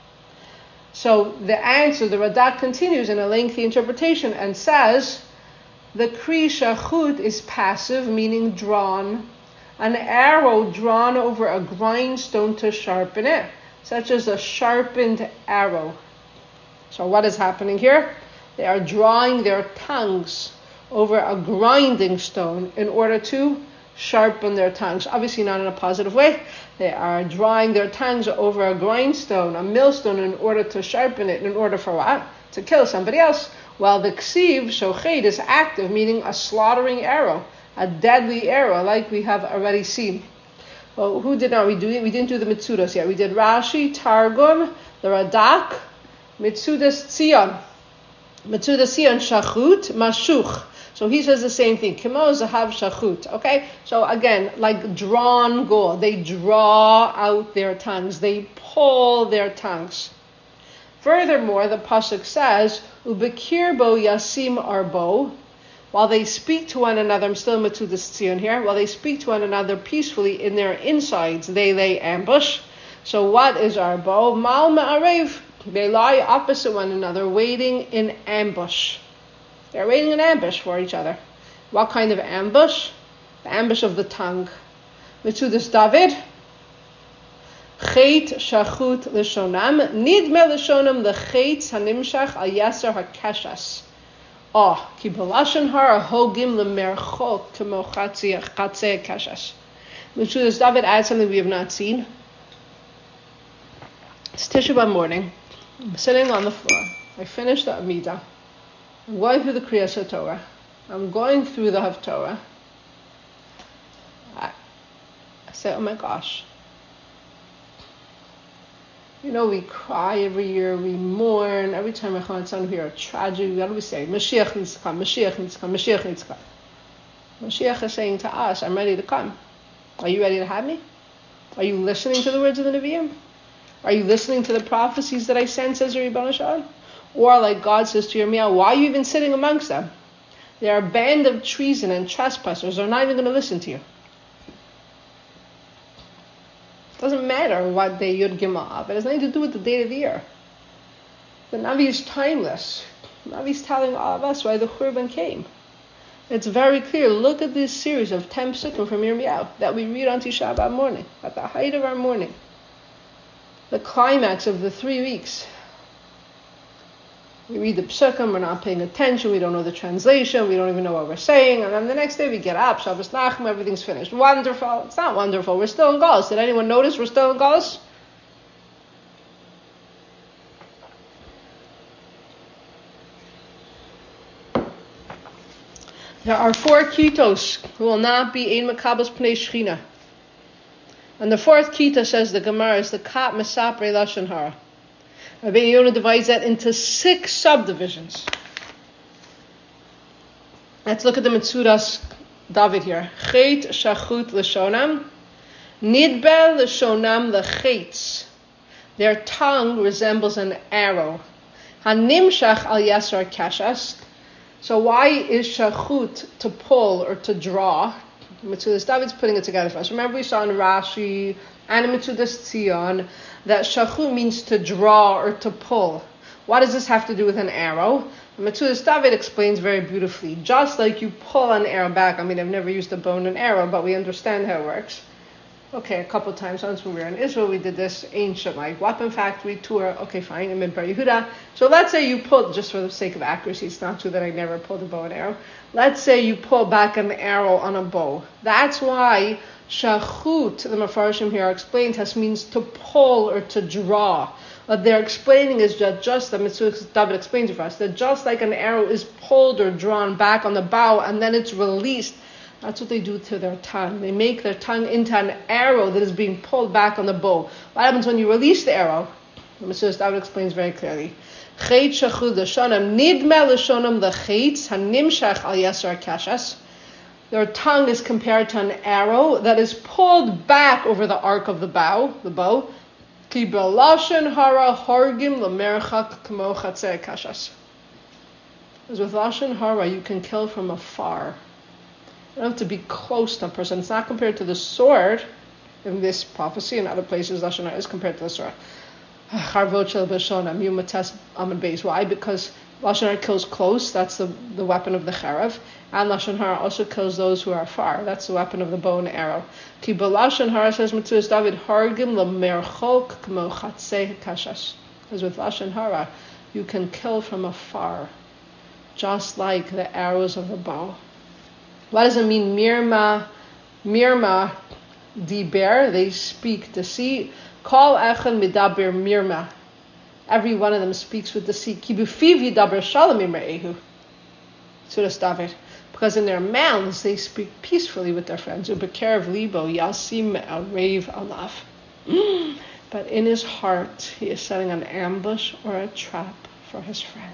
So the answer, the Radak continues in a lengthy interpretation and says, the Kri Shachut is passive, meaning drawn. An arrow drawn over a grindstone to sharpen it, such as a sharpened arrow. So what is happening here? They are drawing their tongues over a grinding stone in order to sharpen their tongues. Obviously not in a positive way. They are drawing their tongues over a grindstone, a millstone, in order to sharpen it. In order for what? To kill somebody else. While the Ksiv, Shochet, is active, meaning a slaughtering arrow, a deadly arrow, like we have already seen. Well, who did not? We didn't do the Mitzudas yet. We did Rashi, Targum, the Radak, Mitzudas Tzion. Mitzudas Tzion, Shachut, Mashuch. So he says the same thing. Kimo Zahav Shachut. Okay? So again, like drawn gold. They draw out their tongues. They pull their tongues. Furthermore, the Pasuk says, Ubekirbo Yasim Arbo. While they speak to one another, I'm still in Mitzudas Tzion here, while they speak to one another peacefully in their insides, they lay ambush. So what is Arbo? Mal Ma'arev They lie opposite one another, waiting in ambush. They're waiting in ambush for each other. What kind of ambush? The ambush of the tongue. Metzudas David. Chet shachut l'shonam. Nidme l'shonam l'chet hanimshach al yaser hakeshas. Ki b'lashon hara hogim l'merchok k'mo chatzei keshas. Metzudas David adds something we have not seen. It's Tisha B'Av morning. I'm sitting on the floor. I finished the Amidah. I'm going through the Kriyas HaTorah. I'm going through the Haftorah. I say, oh my gosh. You know, we cry every year, we mourn. Every time I come on here, a tragedy, what do we say? Mashiach needs to come, Mashiach needs to come, Mashiach needs to come. Mashiach is saying to us, I'm ready to come. Are you ready to have me? Are you listening to the words of the Nevi'im? Are you listening to the prophecies that I send, says the Rebbeinu Shalom? Or like God says to Yirmiyahu, why are you even sitting amongst them? They are a band of treason and trespassers. They're not even going to listen to you. It doesn't matter what day Yud Gimel Av. It has nothing to do with the date of the year. The Navi is timeless. The Navi is telling all of us why the Churban came. It's very clear. Look at this series of 10 psukim from Yirmiyahu that we read on Tisha B'Av morning, at the height of our mourning. The climax of the 3 weeks. We read the psukim, we're not paying attention, we don't know the translation, we don't even know what we're saying, and then the next day we get up, Shabbos Nachum, everything's finished. Wonderful. It's not wonderful. We're still in Galus. Did anyone notice we're still in Galus? There are 4 kitos who will not be Ein Makabos Pnei Shechina. And the 4th kita, says the Gemara, is the Kat Mesapre Lashon Hara. Rabbeinu Yonah divides that into 6 subdivisions. Let's look at the Metzudas David here. Chet shachut l'shonam, nidbe l'shonam l'chetz. Their tongue resembles an arrow. Hanimshach al yasar kashas. So why is shachut to pull or to draw? Metzudas David's putting it together for us. Remember we saw in Rashi and in Metzudas Tzion that shachut means to draw or to pull. What does this have to do with an arrow? Metzudas David explains very beautifully. Just like you pull an arrow back. I mean, I've never used a bow and arrow, but we understand how it works. Okay, a couple of times. Once when we were in Israel, we did this ancient like weapon factory tour. Okay, fine, in Midbar Yehuda. So let's say you pulled, just for the sake of accuracy, it's not true that I never pulled a bow and arrow. Let's say you pull back an arrow on a bow. That's why shachut, the Mefarshim here explained, means to pull or to draw. What they're explaining is that just, the Metzudas David explains it for us, that just like an arrow is pulled or drawn back on the bow and then it's released, that's what they do to their tongue. They make their tongue into an arrow that is being pulled back on the bow. What happens when you release the arrow? The Metzudas David explains very clearly. Chet shachut l'shonam, nidme l'shonam l'chetz, hanimshach al yasar kashas. Their tongue is compared to an arrow that is pulled back over the arc of the bow. Ki b'lashon hara hargim l'merchak k'mo chatzei kashas. Because with lashon hara you can kill from afar. You don't have to be close to a person. It's not compared to the sword in this prophecy. In other places, lashon hara is compared to the sword. Why? Because lashon hara kills close. That's the weapon of the charav. And lashon hara also kills those who are far. That's the weapon of the bow and arrow. Ki b'lashon hara, says Metzudas David, hargim l'merchok k'mo chatzei kashas. Because with lashon hara, you can kill from afar, just like the arrows of the bow. What does it mean? Mirma diber, they speak deceit. Kol echad midaber mirma. Every one of them speaks with deceit. Ki b'fiv yidaber shalom imre'ehu. Metzudas David. Because in their mouths they speak peacefully with their friends. Ubekerev libo yasim arev alav. But in his heart he is setting an ambush or a trap for his friend.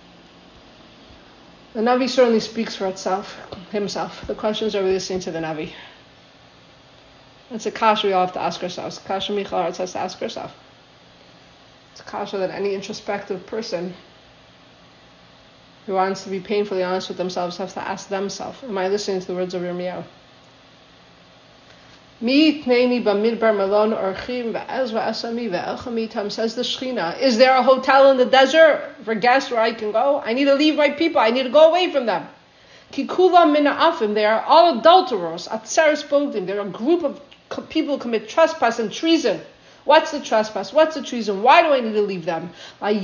The Navi certainly speaks for himself. The question is, are we listening to the Navi? It's a kasha we all have to ask ourselves. Kasha Michal Artz has to ask herself. It's a kasha that any introspective person who wants to be painfully honest with themselves has to ask themselves. Am I listening to the words of Yirmiyahu? Mi tneni bamidbar malon orchim ve'ezra asami ve'elchamitam, says the Shechina. Is there a hotel in the desert for guests where I can go? I need to leave my people. I need to go away from them. Kikula mina afim, they are all adulterers. Atzeres bogdim, they're a group of people who commit trespass and treason. What's the trespass? What's the treason? Why do I need to leave them?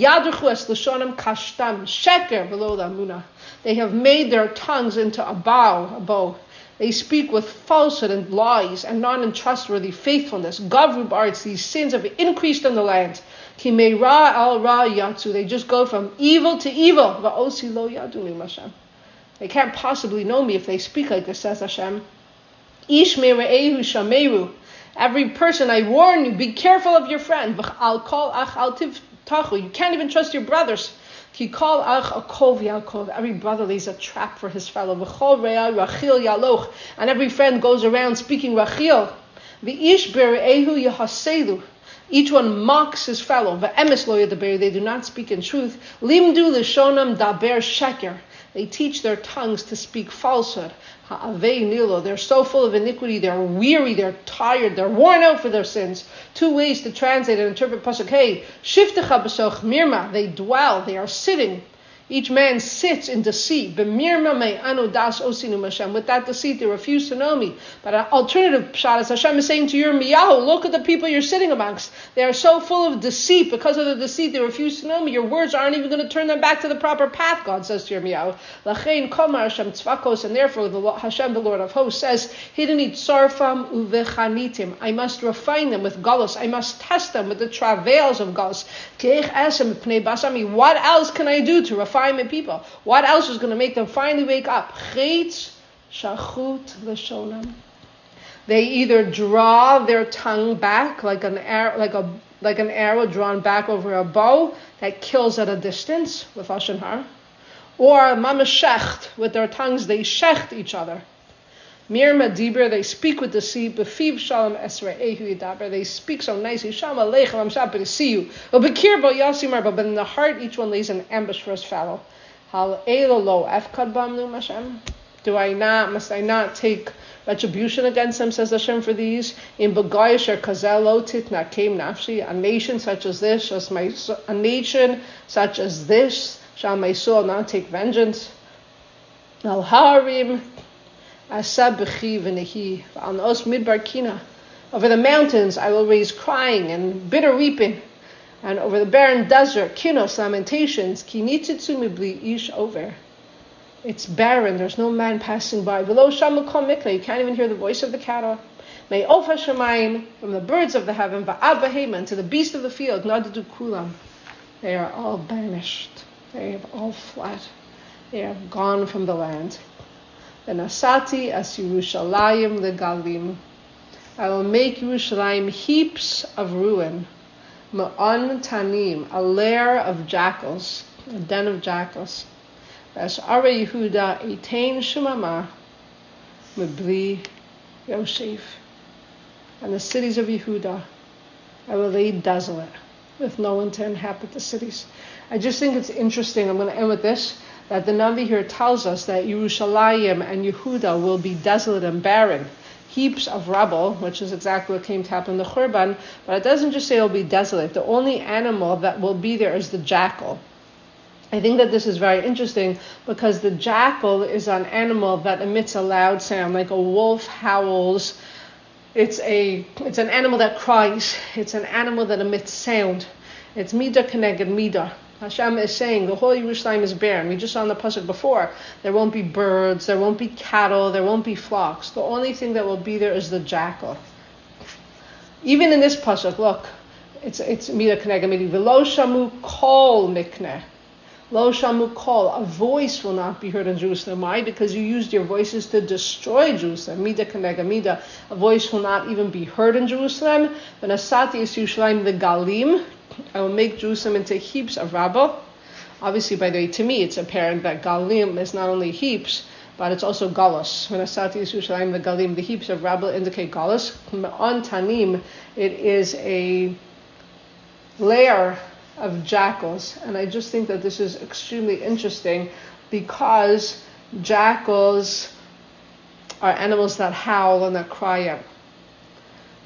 They have made their tongues into a bow. They speak with falsehood and lies and non-untrustworthy faithfulness. Gavrub arts, these sins have increased in the land. Kimeira al ra yatsu, they just go from evil to evil. Va'osi lo yaduni Hashem. They can't possibly know me if they speak like this, says Hashem. Ish mere'ehu shameru. Every person, I warn you, be careful of your friend. V'chal kol ach al tivtachu. You can't even trust your brothers. Ki kol ach akov yalkov. Every brother lays a trap for his fellow. V'chol re'ah rachil yaloch. And every friend goes around speaking rachil. V'ish bere'ehu yahaselu. Each one mocks his fellow. V'emes lo yadaber. They do not speak in truth. Limdu l'shonam daber sheker. They teach their tongues to speak falsehood. Ha'avei nilo. They're so full of iniquity. They're weary. They're tired. They're worn out for their sins. Two ways to translate and interpret pasuk hey. Shiftecha b'soch mirma. They dwell. They are sitting. Each man sits in deceit. B'mirma me anu das osinu Hashem. With that deceit, they refuse to know me. But an alternative pshat is Hashem is saying to Yirmiyahu, look at the people you're sitting amongst. They are so full of deceit. Because of the deceit, they refuse to know me. Your words aren't even going to turn them back to the proper path, God says to Yirmiyahu. Lachein komar Hashem tzvakos, and therefore Hashem, the Lord of hosts, says, Hideni tzarfam uvechanitim. I must refine them with galus. I must test them with the travails of galus. What else can I do to refine my people? What else is going to make them finally wake up? Chetz shachut l'shonam. They either draw their tongue back like an arrow drawn back over a bow that kills at a distance with lashon har, or mameshecht, with their tongues they shecht each other. Mirma dibur, they speak with deceit. Befiv shalom esra'ehu yidaber, they speak so nicely. Shama lechem am shaper to see you. But in the heart, each one lays an ambush for his fellow. Hal elolo efkad bamnu Hashem. Must I not take retribution against them, says Hashem, for these? In Bagayasher Kazelo Titna came Nafshi, a nation such as this, shall my soul not take vengeance. Al Harim Asab B'chi V'nehi Al Nos Midbar Kina. Over the mountains I will raise crying and bitter weeping, and over the barren desert, kinos, lamentations, kinititzu mibli ish over. It's barren, there's no man passing by. Below shamukom mikna, you can't even hear the voice of the cattle. May of hashamayim, from the birds of the heaven, va'ad v'heiman, to the beast of the field, nadadu kulam. They are all banished. They have all fled. They have gone from the land. V'nasati as Yerushalayim legalim. I will make Yerushalayim heaps of ruin. Ma'an tanim, a lair of jackals, a den of jackals. As Ara Yehuda etain shumama, mebli Yosef. And the cities of Yehuda I will lay desolate, with no one to inhabit the cities. I just think it's interesting, I'm going to end with this, that the Navi here tells us that Yerushalayim and Yehuda will be desolate and barren. Heaps of rubble, which is exactly what came to happen in the Churban, but it doesn't just say it'll be desolate. The only animal that will be there is the jackal. I think that this is very interesting because the jackal is an animal that emits a loud sound, like a wolf howls. It's an animal that cries. It's an animal that emits sound. It's midah keneged midah. Hashem is saying the whole Yerushalayim is barren. We just saw in the pasuk before, there won't be birds, there won't be cattle, there won't be flocks. The only thing that will be there is the jackal. Even in this pasuk, look, it's midah keneged midah. V'lo shamu kol mikneh. Lo shamu kol, a voice will not be heard in Jerusalem. Why? Because you used your voices to destroy Jerusalem. Midah keneged midah. A voice will not even be heard in Jerusalem. V'nasati es Yerushalayim legalim. I will make Jerusalem into heaps of rubble. Obviously, by the way, to me, it's apparent that galim is not only heaps, but it's also galus. When Asati Yisraelim, the galim, the heaps of rubble indicate galus. On tanim, it is a layer of jackals. And I just think that this is extremely interesting because jackals are animals that howl and that cry out.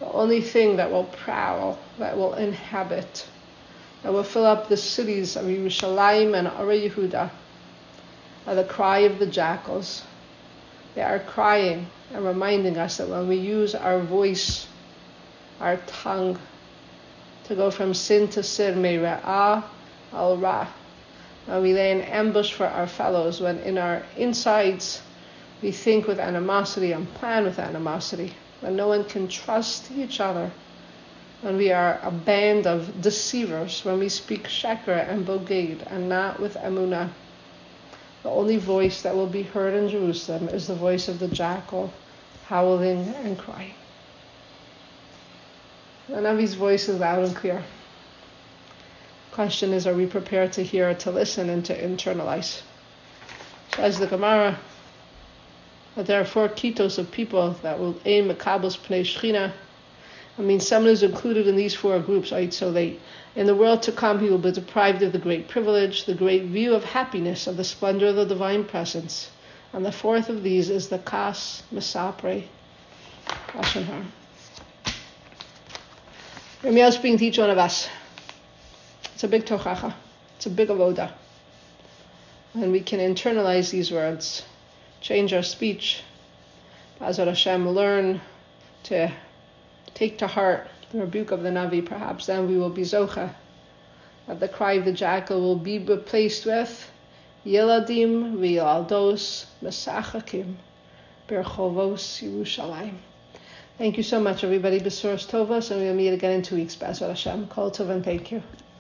The only thing that will prowl, that will inhabit, that will fill up the cities of Yerushalayim and Ara Yehuda are the cry of the jackals. They are crying and reminding us that when we use our voice, our tongue, to go from sin to sin, me'ra'ah al ra, when we lay an ambush for our fellows, when in our insides we think with animosity and plan with animosity, when no one can trust each other, when we are a band of deceivers, when we speak sheker and boged and not with emunah, the only voice that will be heard in Jerusalem is the voice of the jackal, howling and crying. The Navi's voice is loud and clear. The question is, are we prepared to hear, to listen, and to internalize? Says the Gemara that there are 4 kitos of people that will aim makabels pnei shechina. I mean, someone is included in these 4 groups, right? So in the world to come, he will be deprived of the great privilege, the great view of happiness, of the splendor of the divine presence. And the 4th of these is the kas mesapre lashon hara. Yirmiyahu is speaking to each one of us. It's a big tochacha. It's a big avoda. And we can internalize these words, change our speech. B'ezrat Hashem, learn to take to heart the rebuke of the Navi, perhaps then we will be zocha, that the cry of the jackal will be replaced with Yeladim v'yaldos mesachakim berchovos Yerushalayim. Thank you so much, everybody. Besuras tovos, and we'll meet again in 2 weeks. B'ezrat Hashem. Kol tov, and thank you.